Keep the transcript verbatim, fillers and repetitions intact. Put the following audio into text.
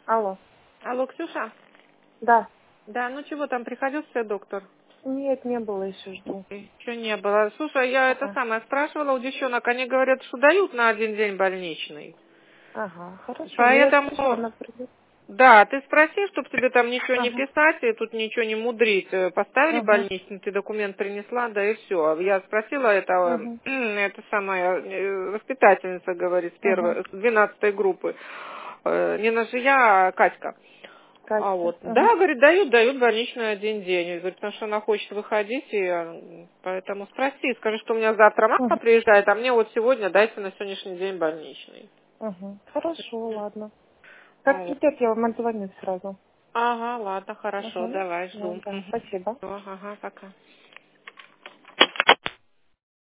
Алло. Алло, Ксюша? Да. Да, ну чего там, приходил все доктор? Нет, не было, еще жду. Еще не было. Слушай, я это Ага. самое спрашивала у девчонок, они говорят, что дают на один день больничный. Ага, хорошо. Ну, я спрошу, Поэтому, она придет. да, ты спроси, чтобы тебе там ничего не Ага. писать и тут ничего не мудрить. Э, Поставили Ага. больничный, ты документ принесла, да и все. Я спросила этого, Ага. это самая э, воспитательница, говорит, с Ага. первой, с двенадцатой группы. Э, Не Нажия, а Катька. А Катя. вот, Ага. да, говорит, дают, дают больничный один день. Говорит, потому что она хочет выходить, и э, поэтому спроси, скажи, что у меня завтра мама Ага. приезжает, а мне вот сегодня дайте на сегодняшний день больничный. Ага. Хорошо, ладно. А Как вот. придет, я вам отзвоню сразу. Ага, ладно, хорошо, Ага. давай, Ну, жду. да, Мгм. спасибо. Всё, ага, пока.